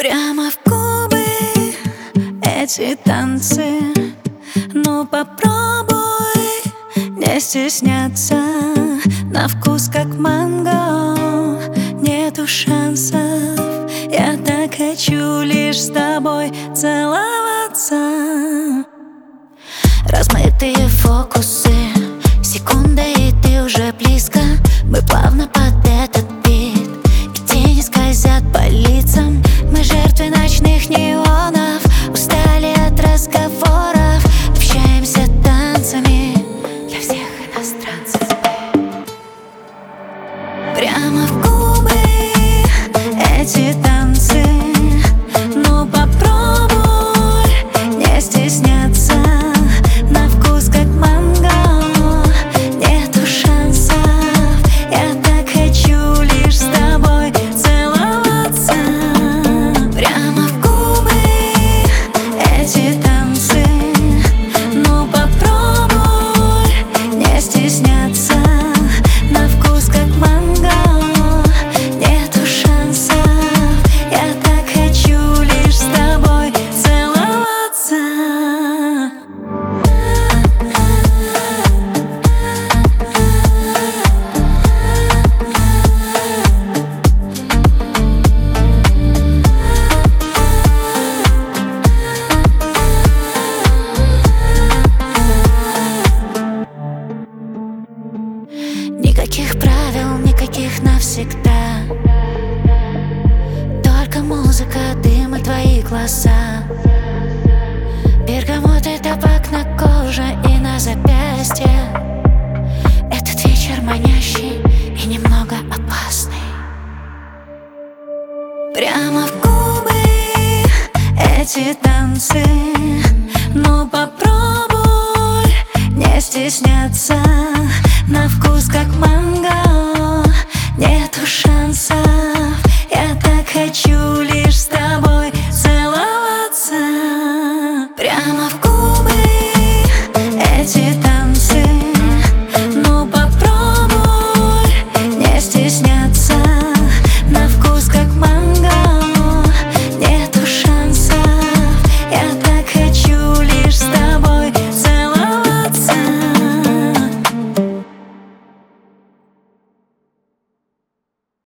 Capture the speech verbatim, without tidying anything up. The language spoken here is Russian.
Прямо в губы эти танцы. Ну попробуй не стесняться. На вкус как манго, нету шансов. Я так хочу лишь с тобой целоваться. Размытые фокусы, секунда и ты уже близко. Мы плавно под этот бит, и тени скользят по лицам. Мы жертвы ночных неонов, устали от разговоров. Общаемся танцами для всех иностранцев. Прямо в губы эти танцы. Ну попробуй не стесняться. На вкус как манго, нету шансов. Я так хочу лишь с тобой целоваться. Прямо в губы эти танцы. Ну попробуй не стесняться. На вкус как манго, нету шансов. Я так хочу лишь с тобой целоваться. Никаких правил, никаких навсегда. Только музыка, дым и твои глаза. Бергамот и табак на коже и на запястье. Этот вечер манящий и немного опасный. Прямо в губы эти танцы. Ну попробуй не стесняться. На вкус как манго,